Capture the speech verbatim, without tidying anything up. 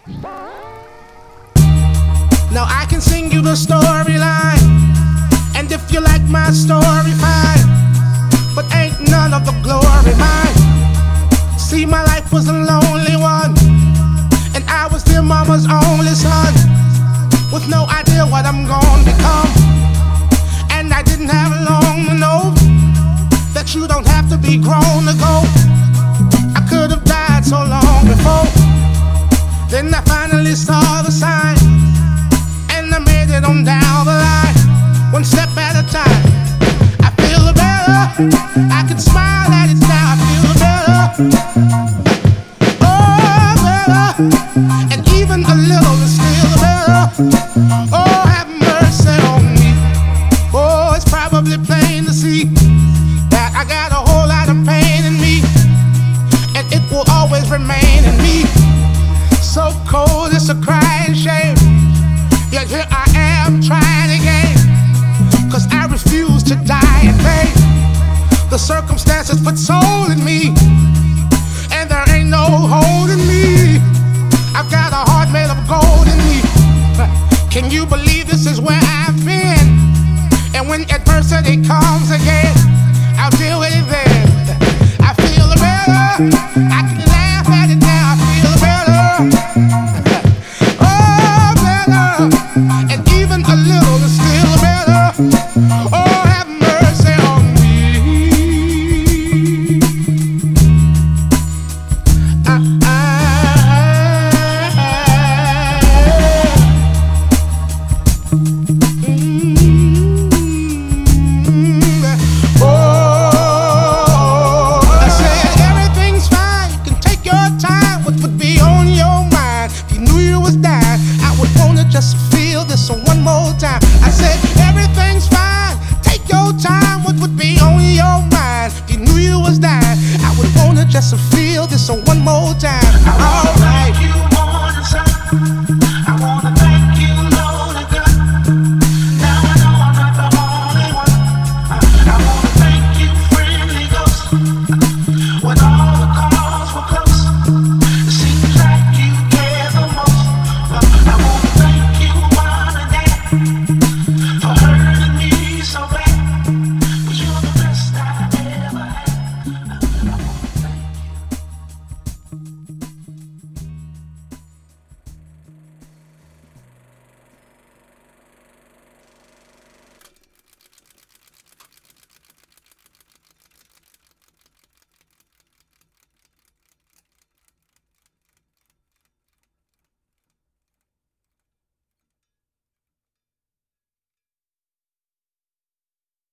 Now I can sing you the storyline, and if you like my story, fine. But ain't none of the glory mine. See, my life was a lonely one, and I was their mama's only son, with no idea what I'm gonna become. And I didn't have long to know that you don't have to be grown to go. I could have died so long before. Then I finally saw the sign, and I made it on down the line, one step at a time. I feel better, I can smile at it now. I feel better, oh better, and even a little is still better. Oh, have mercy on me. Oh, it's probably plain to see that I got a whole lot of pain in me, and it will always remain in me. So cold, it's a crying shame. Yet here I am trying again, cause I refuse to die in vain. The circumstances put soul in me, and there ain't no holding me. I've got a heart made of gold in me. Can you believe this is where I've been? And when adversity comes again, I'll deal with it then. I feel better, I can laugh at it now. I feel better, oh better, and even a little is still better. Oh, have mercy on me. I, I, just feel this one more time. I said everything's fine, take your time. What would be on your mind? If you knew you was dying, I would wanna just feel this one more time. Oh,